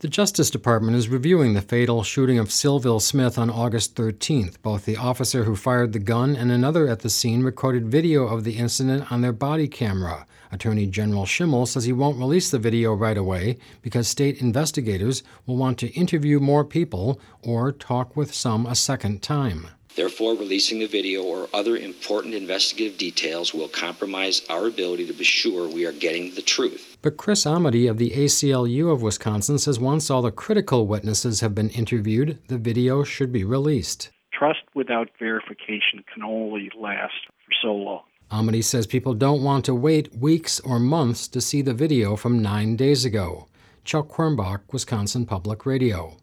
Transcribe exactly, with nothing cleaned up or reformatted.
The Justice Department is reviewing the fatal shooting of Sylville Smith on August thirteenth. Both the officer who fired the gun and another at the scene recorded video of the incident on their body camera. Attorney General Schimmel says he won't release the video right away because state investigators will want to interview more people or talk with some a second time. Therefore, releasing the video or other important investigative details will compromise our ability to be sure we are getting the truth. But Chris Amity of the A C L U of Wisconsin says once all the critical witnesses have been interviewed, the video should be released. Trust without verification can only last for so long. Amity says people don't want to wait weeks or months to see the video from nine days ago. Chuck Quirmbach, Wisconsin Public Radio.